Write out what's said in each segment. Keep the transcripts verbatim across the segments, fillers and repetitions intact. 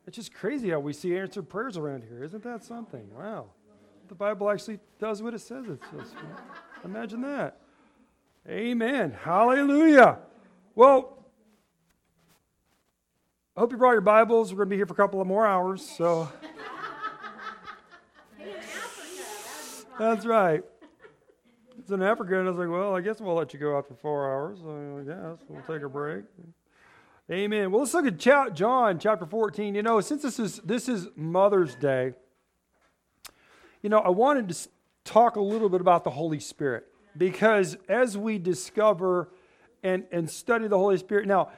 It's just crazy how we see answered prayers around here. Isn't that something? Wow. The Bible actually does what it says it says. Imagine that. Amen. Hallelujah. Well, I hope you brought your Bibles. We're going to be here for a couple of more hours. So that's right. It's in Africa, and I was like, well, I guess we'll let you go out for four hours. So I guess we'll take a break. Amen. Well, let's look at John chapter fourteen. You know, since this is this is Mother's Day, you know, I wanted to talk a little bit about the Holy Spirit, because as we discover and and study the Holy Spirit, now,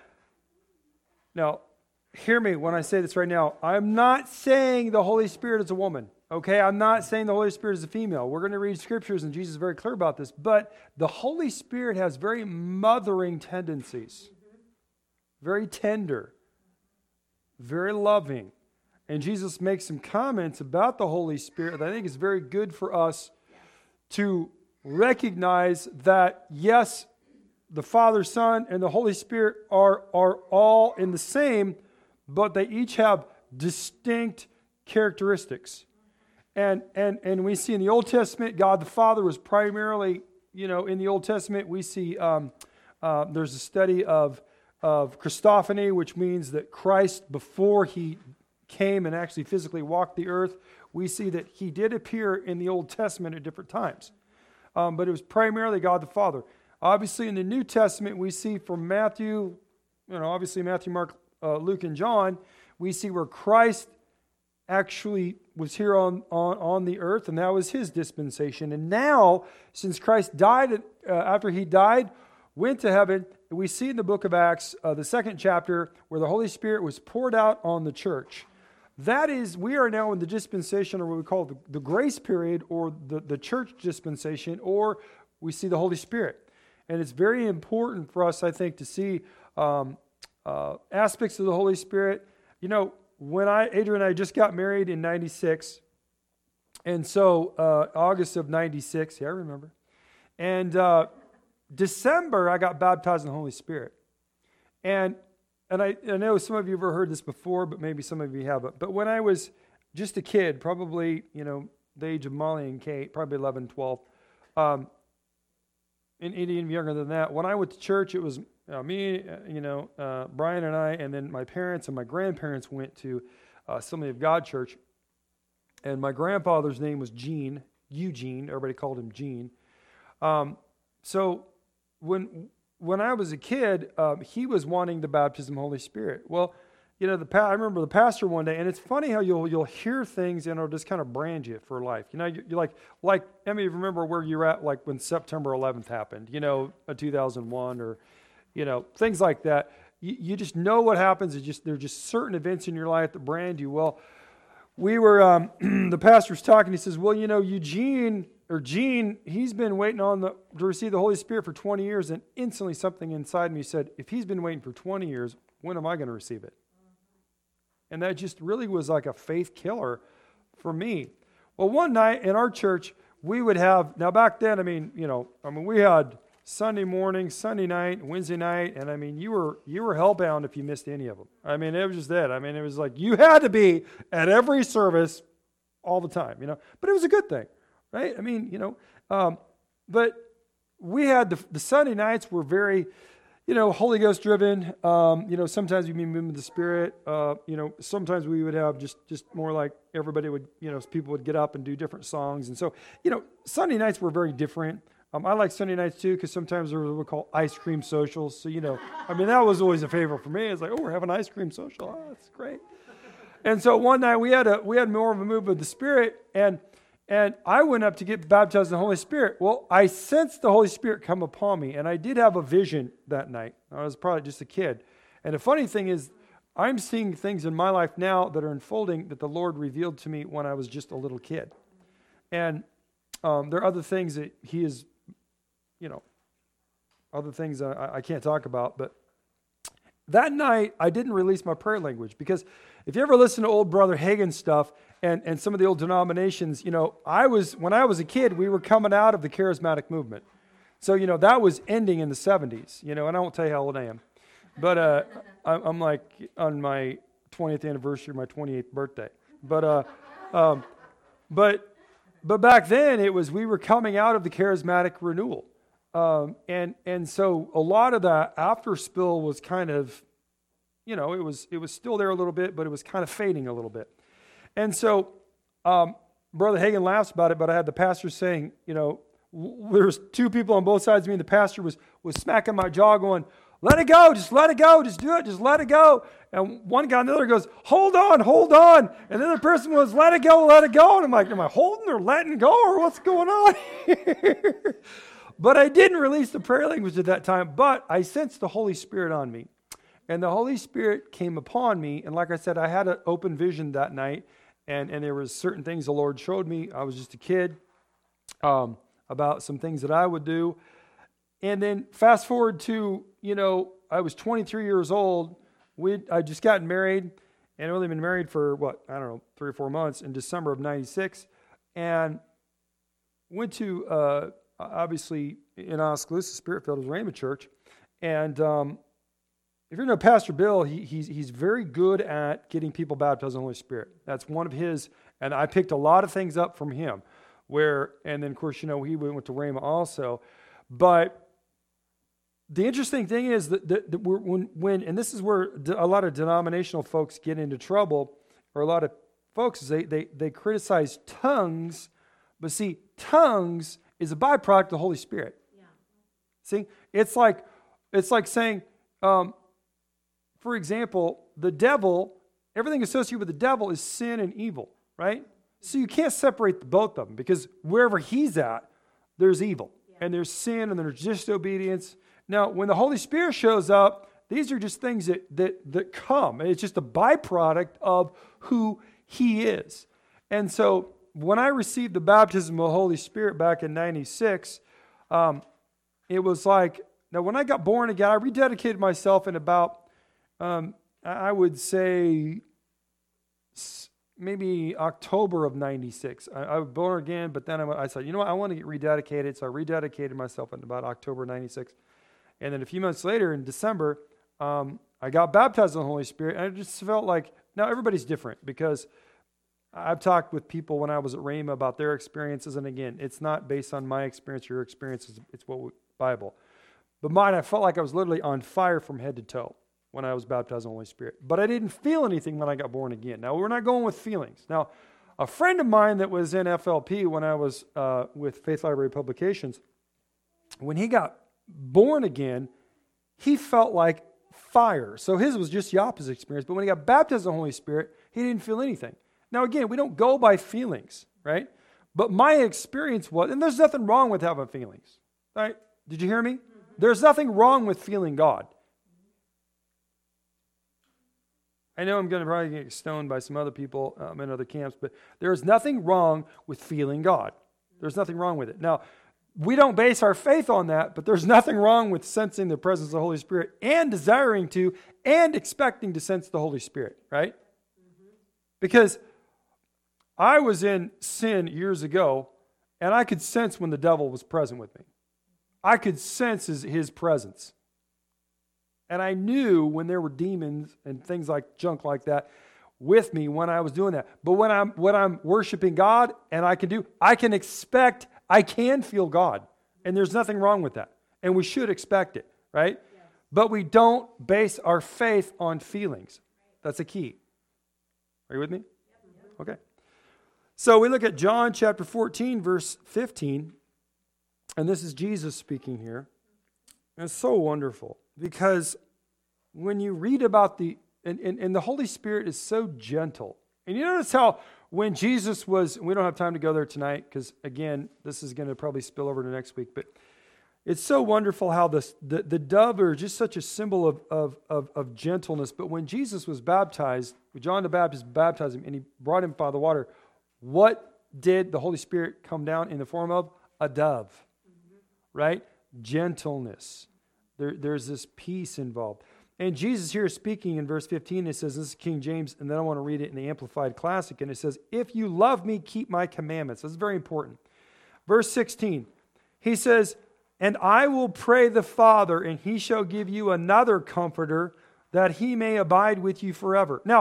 now, hear me when I say this right now. I'm not saying the Holy Spirit is a woman. Okay, I'm not saying the Holy Spirit is a female. We're going to read scriptures, and Jesus is very clear about this. But the Holy Spirit has very mothering tendencies. Very tender, very loving. And Jesus makes some comments about the Holy Spirit that I think is very good for us to recognize that, yes, the Father, Son, and the Holy Spirit are, are all in the same, but they each have distinct characteristics. And, and, and we see in the Old Testament, God the Father was primarily, you know, in the Old Testament, we see um, uh, there's a study of of Christophany, which means that Christ, before he came and actually physically walked the earth, we see that he did appear in the Old Testament at different times. Um, but it was primarily God the Father. Obviously, in the New Testament, we see from Matthew, you know, obviously Matthew, Mark, uh, Luke, and John, we see where Christ actually was here on, on, on the earth, and that was his dispensation. And now, since Christ died, uh, after he died, went to heaven, we see in the book of Acts, uh, the second chapter, where the Holy Spirit was poured out on the church. That is, we are now in the dispensation, or what we call the, the grace period, or the, the church dispensation, or we see the Holy Spirit. And it's very important for us, I think, to see um, uh, aspects of the Holy Spirit. You know, when I, Adrian and I just got married in ninety-six, and so uh, August of ninety-six, yeah, I remember. And uh, December, I got baptized in the Holy Spirit. And and I, I know some of you have ever heard this before, but maybe some of you haven't. But when I was just a kid, probably, you know, the age of Molly and Kate, probably eleven, twelve, um, and even younger than that, when I went to church, it was uh, me, uh, you know, uh, Brian and I, and then my parents and my grandparents went to uh, Assembly of God Church. And my grandfather's name was Gene, Eugene. Everybody called him Gene. Um, so when when I was a kid, um, he was wanting the baptism of the Holy Spirit. Well, you know, the pa- I remember the pastor one day, and it's funny how you'll you'll hear things and it'll just kind of brand you for life. You know, you're like, like, I mean, remember where you're at, like when September eleventh happened, you know, uh, two thousand one, or, you know, things like that. You, you just know what happens. It's just, there are just certain events in your life that brand you. Well, we were, um, the pastor was talking, he says, well, you know, Eugene, or Gene, he's been waiting on the to receive the Holy Spirit for twenty years, and instantly something inside me said, if he's been waiting for twenty years, when am I going to receive it? And that just really was like a faith killer for me. Well, one night in our church, we would have, now back then, I mean, you know, I mean, we had Sunday morning, Sunday night, Wednesday night, and I mean, you were you were hellbound if you missed any of them. I mean, it was just that. I mean, it was like you had to be at every service all the time, you know. But it was a good thing, right? I mean, you know, um, but we had the, the Sunday nights were very, you know, Holy Ghost driven. Um, you know, sometimes we'd be moving with the Spirit. Uh, you know, sometimes we would have just, just more like everybody would, you know, people would get up and do different songs. And so, you know, Sunday nights were very different. Um, I like Sunday nights too, because sometimes there was what we call ice cream socials. So, you know, I mean, that was always a favorite for me. It's like, oh, we're having ice cream social. Oh, that's great. And so one night we had a we had more of a move with the Spirit, and And I went up to get baptized in the Holy Spirit. Well, I sensed the Holy Spirit come upon me, and I did have a vision that night. I was probably just a kid. And the funny thing is, I'm seeing things in my life now that are unfolding that the Lord revealed to me when I was just a little kid. And um, there are other things that He is, you know, other things that I, I can't talk about. But that night, I didn't release my prayer language, because if you ever listen to old Brother Hagin stuff, And and some of the old denominations, you know, I was, when I was a kid, we were coming out of the charismatic movement. So, you know, that was ending in the seventies, you know, and I won't tell you how old I am. But uh, I'm like on my twentieth anniversary of my twenty-eighth birthday. But uh, um, but but back then it was we were coming out of the charismatic renewal, um, and and so a lot of that after spill was kind of, you know, it was it was still there a little bit, but it was kind of fading a little bit, and so um, Brother Hagin laughs about it. But I had the pastor saying, you know, w- there was two people on both sides of me, and the pastor was was smacking my jaw, going, "Let it go, just let it go, just do it, just let it go." And one guy and the other goes, "Hold on, hold on." And the other person was, "Let it go, let it go." And I'm like, am I holding or letting go or what's going on here? But I didn't release the prayer language at that time, but I sensed the Holy Spirit on me. And the Holy Spirit came upon me. And like I said, I had an open vision that night. And, and there was certain things the Lord showed me. I was just a kid, um, about some things that I would do. And then fast forward to, you know, I was twenty-three years old. We I just gotten married, and I'd only been married for, what, I don't know, three or four months in December of ninety-six. And went to, uh, obviously, in Oskaloosa, Spirit-filled, was Rhema Church. And um, if you know Pastor Bill, he, he's, he's very good at getting people baptized in the Holy Spirit. That's one of his, and I picked a lot of things up from him. Where, and then, of course, you know, he went to Rhema also. But the interesting thing is that, that, that we're, when, when, and this is where a lot of denominational folks get into trouble, or a lot of folks, they, they, they criticize tongues, but see, tongues is a byproduct of the Holy Spirit. Yeah. See, it's like, it's like saying, um, for example, the devil, everything associated with the devil is sin and evil, right? So you can't separate the both of them, because wherever he's at, there's evil, yeah. And there's sin, and there's disobedience. Now, when the Holy Spirit shows up, these are just things that, that, that come. It's just a byproduct of who he is. And so when I received the baptism of the Holy Spirit back in ninety-six, um, it was like, now when I got born again, I rededicated myself in about, um, I would say, maybe October of ninety-six. I, I was born again, but then I, I said, you know what, I want to get rededicated. So I rededicated myself in about October ninety-six. And then a few months later, in December, um, I got baptized in the Holy Spirit. And I just felt like, now everybody's different, because I've talked with people when I was at Rhema about their experiences. And again, it's not based on my experience or your experiences. It's what we, Bible. But mine, I felt like I was literally on fire from head to toe when I was baptized in the Holy Spirit. But I didn't feel anything when I got born again. Now, we're not going with feelings. Now, a friend of mine that was in F L P when I was uh, with Faith Library Publications, when he got born again, he felt like fire. So his was just the opposite experience. But when he got baptized in the Holy Spirit, he didn't feel anything. Now, again, we don't go by feelings, right? But my experience was, and there's nothing wrong with having feelings, right? Did you hear me? There's nothing wrong with feeling God. I know I'm going to probably get stoned by some other people um, in other camps, but there's nothing wrong with feeling God. There's nothing wrong with it. Now, we don't base our faith on that, but there's nothing wrong with sensing the presence of the Holy Spirit and desiring to and expecting to sense the Holy Spirit, right? Mm-hmm. Because I was in sin years ago, and I could sense when the devil was present with me. I could sense his, his presence. And I knew when there were demons and things like junk like that with me when I was doing that. But when I'm when I'm worshiping God, and I can do, I can expect, I can feel God. And there's nothing wrong with that. And we should expect it, right? Yes. But we don't base our faith on feelings. That's a key. Are you with me? Yep. Okay. So we look at John chapter fourteen, verse fifteen. And this is Jesus speaking here. And it's so wonderful. Because when you read about the, and, and, and the Holy Spirit is so gentle. And you notice how when Jesus was, we don't have time to go there tonight, because again, this is going to probably spill over to next week, but it's so wonderful how this, the, the dove are just such a symbol of, of, of, of gentleness. But when Jesus was baptized, when John the Baptist baptized him, and he brought him by the water, what did the Holy Spirit come down in the form of? A dove, mm-hmm. Right? Gentleness. There, there's this peace involved. And Jesus here is speaking in verse fifteen. It says, this is King James, and then I want to read it in the Amplified Classic. And it says, if you love me, keep my commandments. That's very important. Verse sixteen, he says, and I will pray the Father, and he shall give you another comforter, that he may abide with you forever. Now,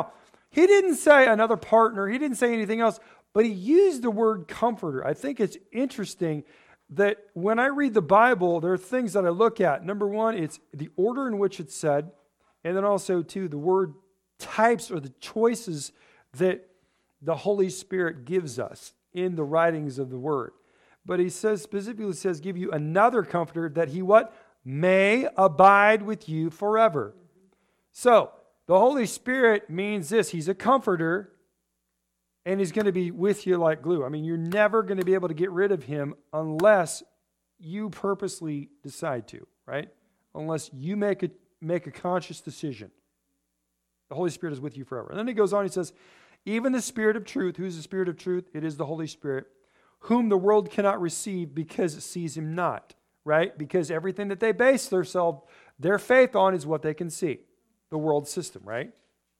He didn't say another partner. He didn't say anything else, but he used the word comforter. I think it's interesting that when I read the Bible, there are things that I look at. Number one, it's the order in which it's said, and then also, too, the word types or the choices that the Holy Spirit gives us in the writings of the Word. But he says, specifically says, give you another comforter that he what? May abide with you forever. So, the Holy Spirit means this. He's a comforter, and he's going to be with you like glue. I mean, you're never going to be able to get rid of him unless you purposely decide to, right? Unless you make a, make a conscious decision. The Holy Spirit is with you forever. And then he goes on, he says, even the Spirit of truth. Who's the Spirit of truth? It is the Holy Spirit, whom the world cannot receive because it sees him not, right? Because everything that they base their, self, their faith on is what they can see. The world system, right?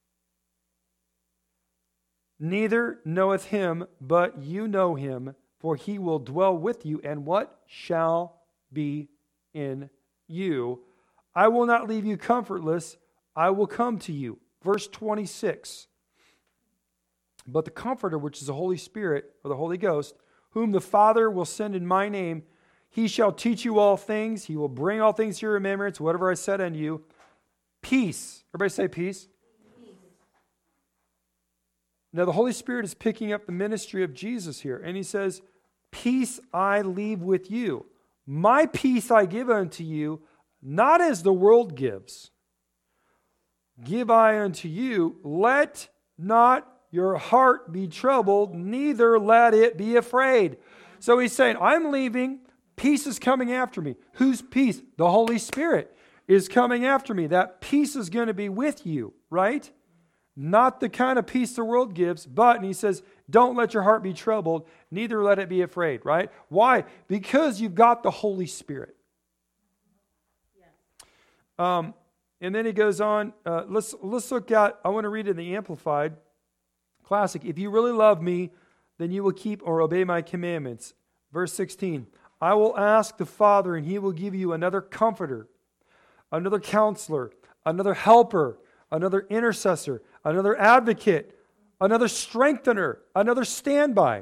Neither knoweth him, but you know him, for he will dwell with you, and what shall be in you? I will not leave you comfortless, I will come to you. Verse twenty-six. But the Comforter, which is the Holy Spirit, or the Holy Ghost, whom the Father will send in my name, he shall teach you all things, he will bring all things to your remembrance, whatever I said unto you. Peace. Everybody say peace. Peace. Now the Holy Spirit is picking up the ministry of Jesus here. And he says, peace I leave with you. My peace I give unto you, not as the world gives. Give I unto you. Let not your heart be troubled, neither let it be afraid. So he's saying, I'm leaving. Peace is coming after me. Whose peace? The Holy Spirit is coming after me. That peace is going to be with you, right? Not the kind of peace the world gives, but, and he says, don't let your heart be troubled, neither let it be afraid, right? Why? Because you've got the Holy Spirit. Yes. Um, and then he goes on, uh, let's, let's look at, I want to read it in the Amplified Classic. If you really love me, then you will keep or obey my commandments. Verse sixteen, I will ask the Father, and he will give you another comforter, another counselor, another helper, another intercessor, another advocate, another strengthener, another standby.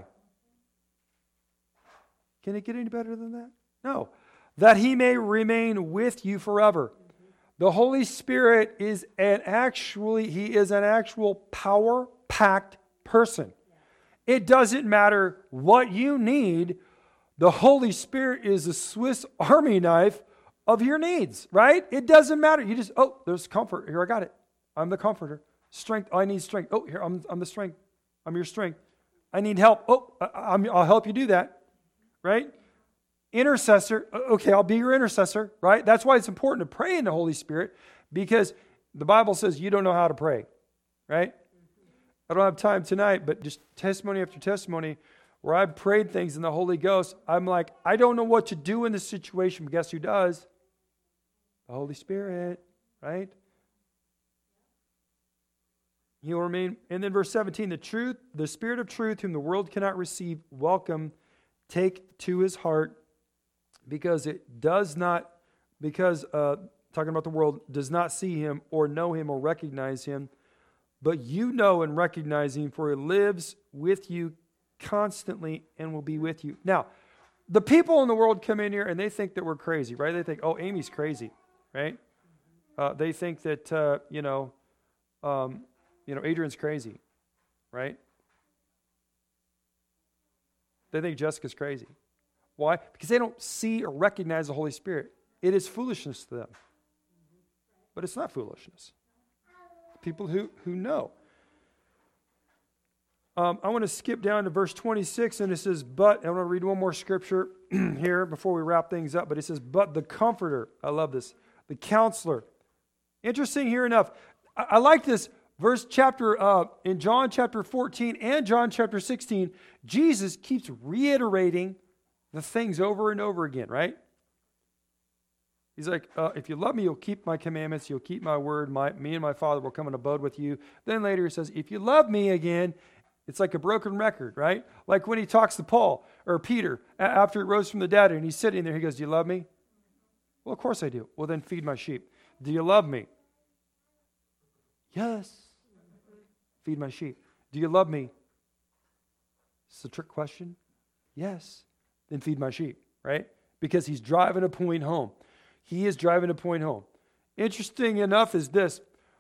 Can it get any better than that? No. That he may remain with you forever. The Holy Spirit is an actually, he is an actual power-packed person. It doesn't matter what you need. The Holy Spirit is a Swiss Army knife of your needs, right? It doesn't matter. You just, oh, there's comfort. Here, I got it. I'm the comforter. Strength. Oh, I need strength. Oh, here, I'm, I'm the strength. I'm your strength. I need help. Oh, I, I'm, I'll help you do that, right? Intercessor. Okay, I'll be your intercessor, right? That's why it's important to pray in the Holy Spirit, because the Bible says you don't know how to pray, right? I don't have time tonight, but just testimony after testimony where I've prayed things in the Holy Ghost. I'm like, I don't know what to do in this situation, but guess who does? The Holy Spirit, right? He will remain. And then verse seventeen, the truth, the Spirit of truth, whom the world cannot receive, welcome, take to his heart, because it does not, because, uh, talking about the world, does not see him or know him or recognize him, but you know and recognize him, for he lives with you constantly and will be with you. Now, the people in the world come in here and they think that we're crazy, right? They think, oh, Amy's crazy, right? Uh, they think that, uh, you know, um, you know, Adrian's crazy, right? They think Jessica's crazy. Why? Because they don't see or recognize the Holy Spirit. It is foolishness to them. But it's not foolishness. People who, who know. Um, I want to skip down to verse twenty-six, and it says, but, I want to read one more scripture here before we wrap things up, but it says, but the Comforter, I love this, the Counselor. Interesting here enough. I, I like this verse chapter, uh, in John chapter fourteen and John chapter sixteen, Jesus keeps reiterating the things over and over again, right? He's like, uh, if you love me, you'll keep my commandments, you'll keep my word, my, me and my Father will come and abode with you. Then later he says, if you love me again, it's like a broken record, right? Like when he talks to Paul or Peter after he rose from the dead and he's sitting there, he goes, do you love me? Well, of course I do. Well, then feed my sheep. Do you love me? Yes. Feed my sheep. Do you love me? It's a trick question. Yes. Then feed my sheep, right? Because he's driving a point home. He is driving a point home. Interesting enough is this.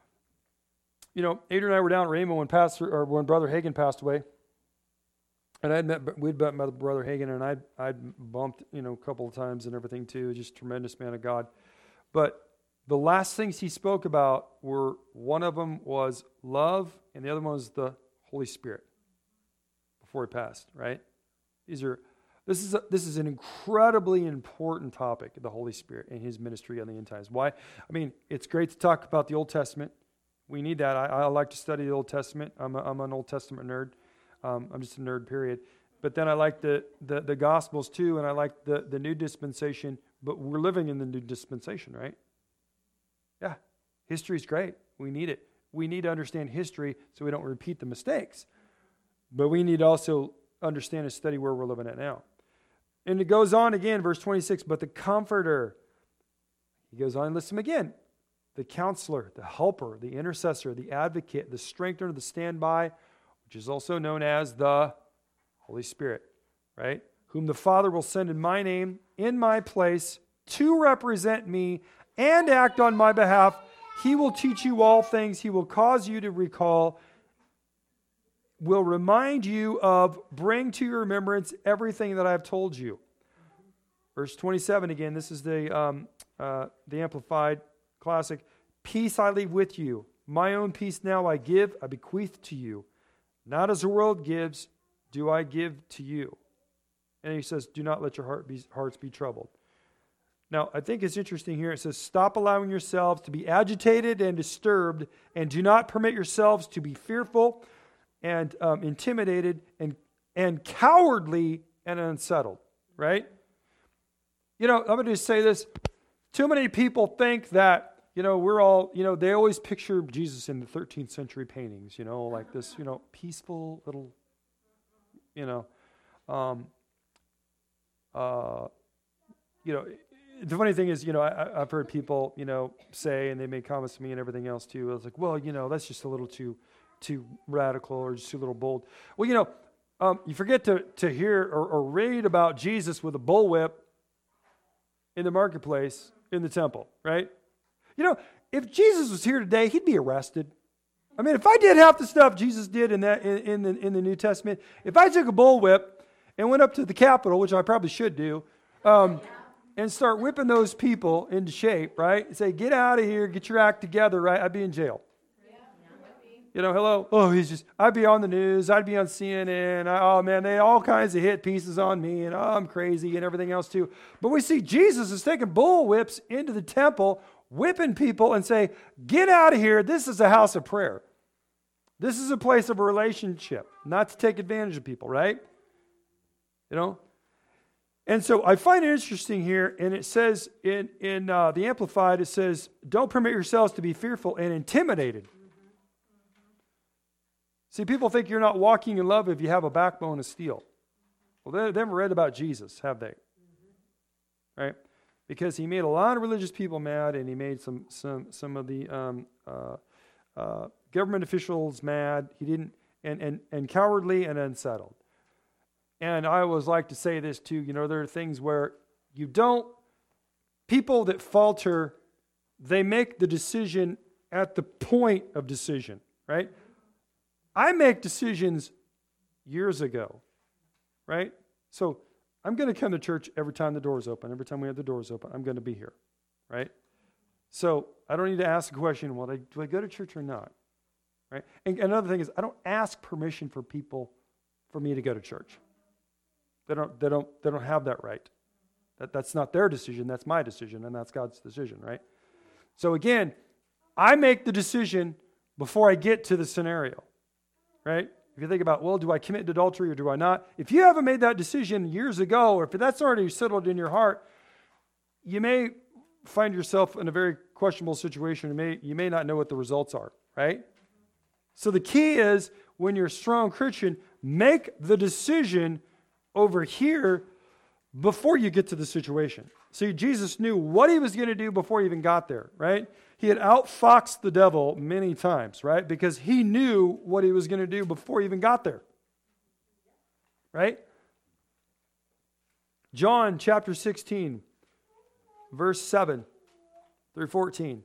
You know, Adrian and I were down at Raymond when Pastor or when Brother Hagin passed away. And I'd met, we'd met Brother Hagin, and I'd, I'd bumped, you know, a couple of times and everything too. Just tremendous man of God. But the last things he spoke about were, one of them was love, and the other one was the Holy Spirit before he passed, right? These are, this is a, this is an incredibly important topic, the Holy Spirit and his ministry on the end times. Why? I mean, it's great to talk about the Old Testament. We need that. I, I like to study the Old Testament. I'm, a, I'm an Old Testament nerd. Um, I'm just a nerd, period. But then I like the, the, the Gospels too, and I like the, the New Dispensation, but we're living in the New Dispensation, right? Yeah, history's great. We need it. We need to understand history so we don't repeat the mistakes. But we need to also understand and study where we're living at now. And it goes on again, verse twenty-six, but the Comforter, he goes on and lists him again. The Counselor, the Helper, the Intercessor, the Advocate, the Strengthener, the Standby, which is also known as the Holy Spirit, right? Whom the Father will send in my name, in my place, to represent me and act on my behalf. He will teach you all things. He will cause you to recall, will remind you of, bring to your remembrance everything that I have told you. Verse twenty-seven again, this is the, um, uh, the Amplified Classic. Peace I leave with you. My own peace now I give, I bequeath to you. Not as the world gives, do I give to you. And he says, do not let your heart be, hearts be troubled. Now, I think it's interesting here. It says, stop allowing yourselves to be agitated and disturbed, and do not permit yourselves to be fearful and um, intimidated and, and cowardly and unsettled, right? You know, I'm going to just say this. Too many people think that, you know, we're all, you know, they always picture Jesus in the thirteenth century paintings, you know, like this, you know, peaceful little, you know, um, uh, you know, the funny thing is, you know, I, I've heard people, you know, say, and they make comments to me and everything else too. I was like, well, you know, that's just a little too, too radical or just too little bold. Well, you know, um, you forget to to hear or, or read about Jesus with a bullwhip in the marketplace in the temple, right? You know, if Jesus was here today, he'd be arrested. I mean, if I did half the stuff Jesus did in that in, in the in the New Testament, if I took a bullwhip and went up to the Capitol, which I probably should do, um, and start whipping those people into shape, right? And say, get out of here, get your act together, right? I'd be in jail. You know, hello? Oh, he's just, I'd be on the news, I'd be on C N N, I, oh man, they all kinds of hit pieces on me, and oh, I'm crazy and everything else too. But we see Jesus is taking bullwhips into the temple, whipping people and say, get out of here, this is a house of prayer. This is a place of a relationship, not to take advantage of people, right? You know? And so I find it interesting here, and it says in, in uh, the Amplified, it says, don't permit yourselves to be fearful and intimidated. See, people think you're not walking in love if you have a backbone of steel. Well, they, they haven't read about Jesus, have they? Right? Because he made a lot of religious people mad, and he made some some some of the um, uh, uh, government officials mad. He didn't, and and and cowardly and unsettled. And I always like to say this too. You know, there are things where you don't. People that falter, they make the decision at the point of decision, right? I make decisions years ago, right? So I'm going to come to church every time the doors open. Every time we have the doors open, I'm going to be here, right? So I don't need to ask the question, well, do I go to church or not, right? And another thing is, I don't ask permission for people for me to go to church. They don't. They don't. They don't have that right. That that's not their decision. That's my decision, and that's God's decision, right? So again, I make the decision before I get to the scenario. Right? If you think about, well, do I commit adultery or do I not? If you haven't made that decision years ago, or if that's already settled in your heart, you may find yourself in a very questionable situation. You may, you may not know what the results are, right? So the key is, when you're a strong Christian, make the decision over here before you get to the situation. See, Jesus knew what he was going to do before he even got there, right? he had outfoxed the devil many times, right? Because he knew what he was going to do before he even got there. Right? John chapter sixteen, verse seven through fourteen.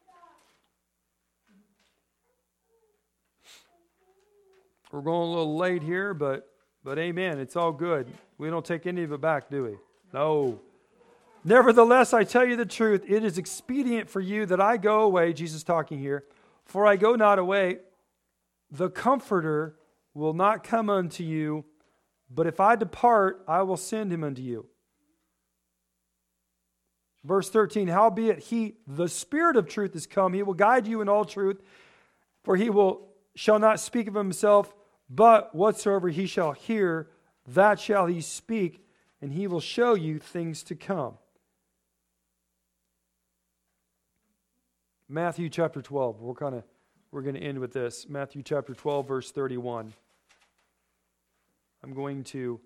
We're going a little late here, but but amen. It's all good. We don't take any of it back, do we? No. Nevertheless, I tell you the truth, it is expedient for you that I go away, Jesus talking here, for I go not away, the Comforter will not come unto you, but if I depart, I will send him unto you. Verse thirteen, howbeit he, the Spirit of truth, is come, he will guide you in all truth, for he will shall not speak of himself, but whatsoever he shall hear, that shall he speak, and he will show you things to come. Matthew chapter twelve. We're kind of we're going to end with this. Matthew chapter twelve, verse thirty-one. I'm going to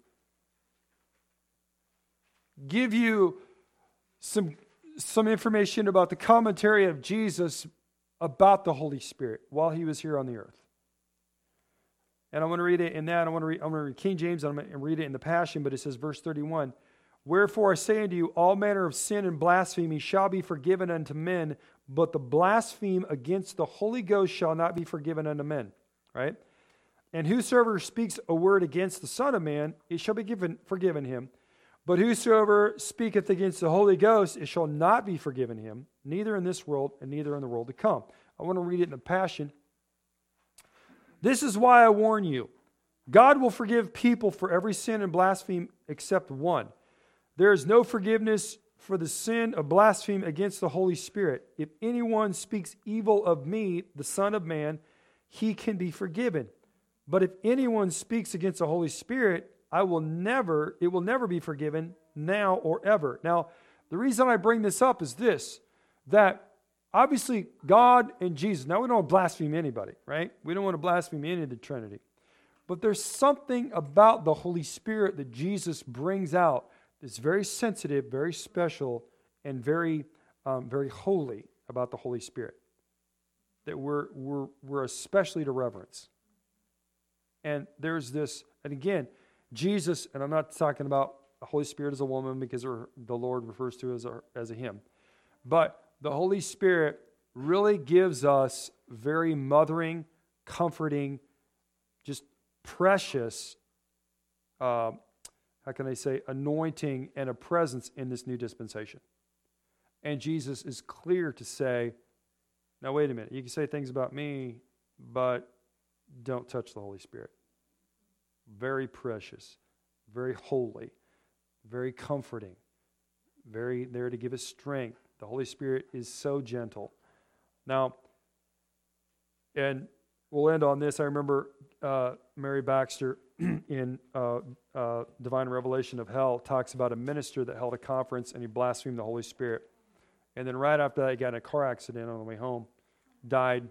give you some some information about the commentary of Jesus about the Holy Spirit while he was here on the earth. And I want to read it in that. I want to read, I'm going to read King James, and I'm going to read it in the Passion, but it says, verse thirty-one, wherefore I say unto you, all manner of sin and blasphemy shall be forgiven unto men, but the blaspheme against the Holy Ghost shall not be forgiven unto men. Right? And whosoever speaks a word against the Son of Man, it shall be given, forgiven him. But whosoever speaketh against the Holy Ghost, it shall not be forgiven him, neither in this world and neither in the world to come. I want to read it in the Passion. This is why I warn you. God will forgive people for every sin and blaspheme except one. There is no forgiveness for the sin of blaspheme against the Holy Spirit. If anyone speaks evil of me, the Son of Man, he can be forgiven. But if anyone speaks against the Holy Spirit, I will never, it will never be forgiven now or ever. Now, the reason I bring this up is this, that obviously God and Jesus, now we don't want to blaspheme anybody, right? We don't want to blaspheme any of the Trinity. But there's something about the Holy Spirit that Jesus brings out that's very sensitive, very special, and very, um, very holy about the Holy Spirit that we're, we're, we're especially to reverence. And there's this, and again, Jesus, and I'm not talking about the Holy Spirit as a woman because the Lord refers to it as a, as a him, but the Holy Spirit really gives us very mothering, comforting, just precious, uh, how can I say, anointing and a presence in this new dispensation. And Jesus is clear to say, now wait a minute, you can say things about me, but don't touch the Holy Spirit. Very precious, very holy, very comforting, very there to give us strength. The Holy Spirit is so gentle. Now, and we'll end on this. I remember uh, Mary Baxter in uh, uh, Divine Revelation of Hell talks about a minister that held a conference and he blasphemed the Holy Spirit. And then right after that, he got in a car accident on the way home, died,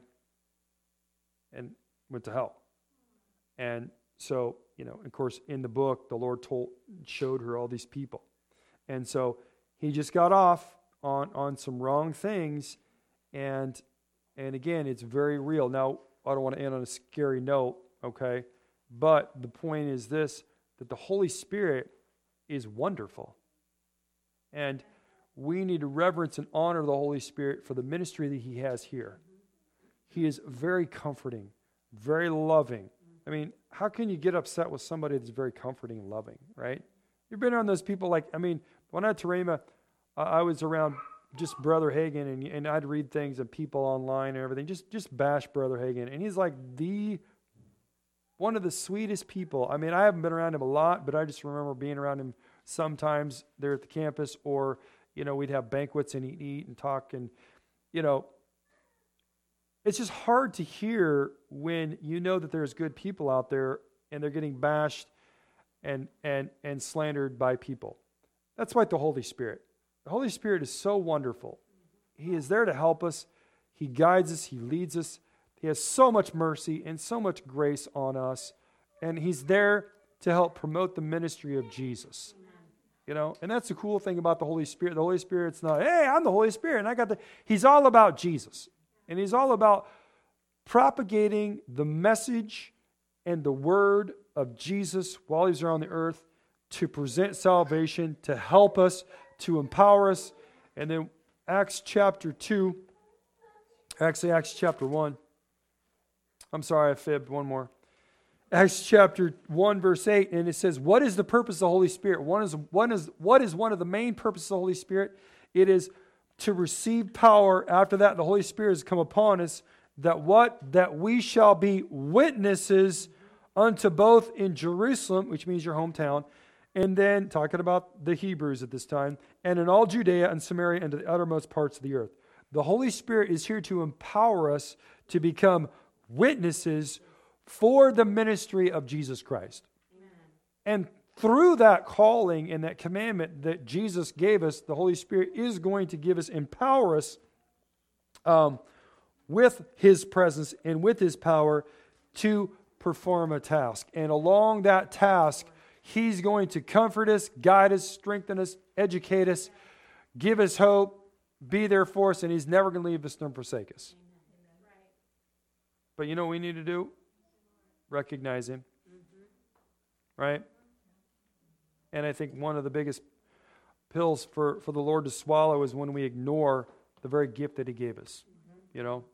and went to hell. And so, you know, of course, in the book, the Lord told, showed her all these people. And so he just got off on, on some wrong things. And, and again, it's very real. Now, I don't want to end on a scary note, okay? But the point is this, that the Holy Spirit is wonderful. And we need to reverence and honor the Holy Spirit for the ministry that he has here. He is very comforting, very loving. I mean, how can you get upset with somebody that's very comforting and loving, right? You've been around those people like, I mean, when I had Terema, uh, I was around just Brother Hagin, and, and I'd read things of people online and everything, just, just bash Brother Hagin. And he's like the, one of the sweetest people. I mean, I haven't been around him a lot, but I just remember being around him sometimes there at the campus, or, you know, we'd have banquets and eat, eat and talk, and, you know, it's just hard to hear when you know that there's good people out there and they're getting bashed and and and slandered by people. That's like the Holy Spirit. The Holy Spirit is so wonderful. He is there to help us. He guides us. He leads us. He has so much mercy and so much grace on us. And he's there to help promote the ministry of Jesus. You know, and that's the cool thing about the Holy Spirit. The Holy Spirit's not, hey, I'm the Holy Spirit, and I got the, he's all about Jesus. And he's all about propagating the message and the word of Jesus while he's around the earth to present salvation, to help us, to empower us. And then Acts chapter two, actually Acts chapter one. I'm sorry, I fibbed one more. Acts chapter one, verse eight, and it says, what is the purpose of the Holy Spirit? One is, one is, what is one of the main purposes of the Holy Spirit? It is to receive power. After that, the Holy Spirit has come upon us, that what? That we shall be witnesses unto both in Jerusalem, which means your hometown, and then, talking about the Hebrews at this time, and in all Judea and Samaria and to the uttermost parts of the earth. The Holy Spirit is here to empower us to become witnesses for the ministry of Jesus Christ. Amen. And through that calling and that commandment that Jesus gave us, the Holy Spirit is going to give us, empower us um, with His presence and with His power to perform a task. And along that task, He's going to comfort us, guide us, strengthen us, educate us, give us hope, be there for us, and He's never going to leave us nor forsake us. But you know what we need to do? Recognize Him. Right? And I think one of the biggest pills for, for the Lord to swallow is when we ignore the very gift that He gave us. You know?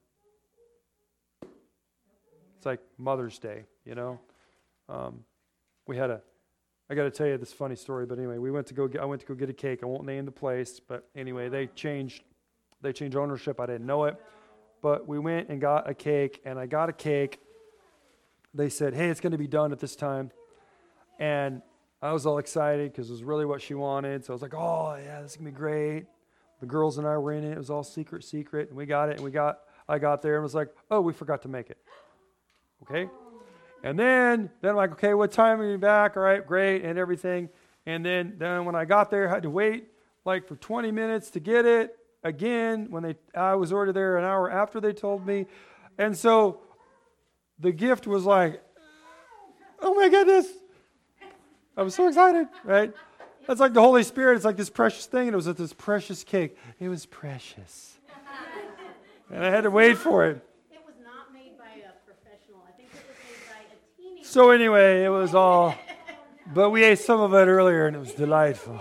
It's like Mother's Day, you know? Um, we had a, I got to tell you this funny story, but anyway, we went to go get, I went to go get a cake. I won't name the place, but anyway, they changed, they changed ownership. I didn't know it. But we went and got a cake, and I got a cake. They said, hey, it's going to be done at this time. And I was all excited because it was really what she wanted. So I was like, oh, yeah, this is going to be great. The girls and I were in it. It was all secret, secret. And we got it, and we got, I got there and was like, oh, we forgot to make it. Okay? And then, then I'm like, okay, what time are you back? All right, great, and everything. And then, then when I got there, I had to wait like for twenty minutes to get it. Again, when they, I was already there an hour after they told me. And so the gift was like, oh my goodness. I was so excited, right? That's like the Holy Spirit. It's like this precious thing. And it was like this precious cake. It was precious. And I had to wait for it. It was not made by a professional. I think it was made by a teenager. So anyway, it was all, but we ate some of it earlier and it was delightful.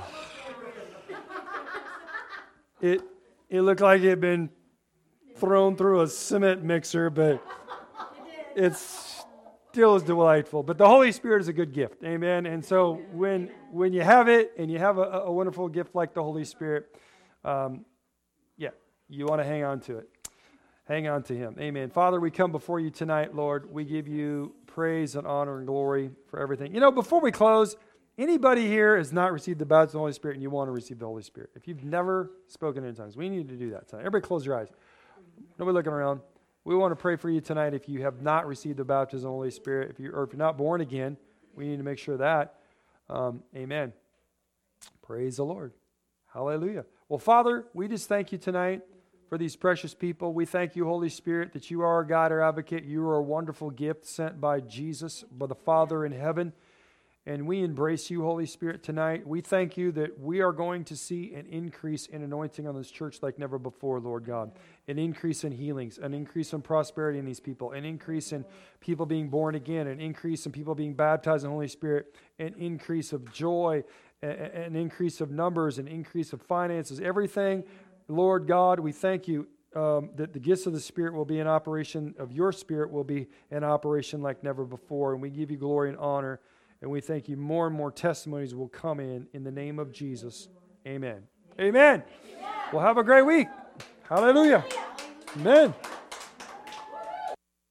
It It looked like it had been thrown through a cement mixer, but it's still is delightful. But the Holy Spirit is a good gift, amen. And so when when you have it and you have a, a wonderful gift like the Holy Spirit, um, yeah, you want to hang on to it. Hang on to Him, amen. Father, we come before You tonight, Lord. We give You praise and honor and glory for everything. You know, before we close, anybody here has not received the baptism of the Holy Spirit and you want to receive the Holy Spirit? If you've never spoken in tongues, we need to do that tonight. Everybody close your eyes. Nobody looking around. We want to pray for you tonight if you have not received the baptism of the Holy Spirit, if you or if you're not born again. We need to make sure that. Um, amen. Praise the Lord. Hallelujah. Well, Father, we just thank You tonight for these precious people. We thank You, Holy Spirit, that You are our God, our advocate. You are a wonderful gift sent by Jesus, by the Father in heaven. And we embrace You, Holy Spirit, tonight. We thank You that we are going to see an increase in anointing on this church like never before, Lord God. An increase in healings, an increase in prosperity in these people, an increase in people being born again, an increase in people being baptized in the Holy Spirit, an increase of joy, an increase of numbers, an increase of finances, everything. Lord God, we thank You um, that the gifts of the Spirit will be in operation, of Your Spirit will be in operation like never before. And we give You glory and honor. And we thank You more and more testimonies will come in in the name of Jesus. Amen. Amen. Amen. Well, have a great week. Hallelujah. Amen.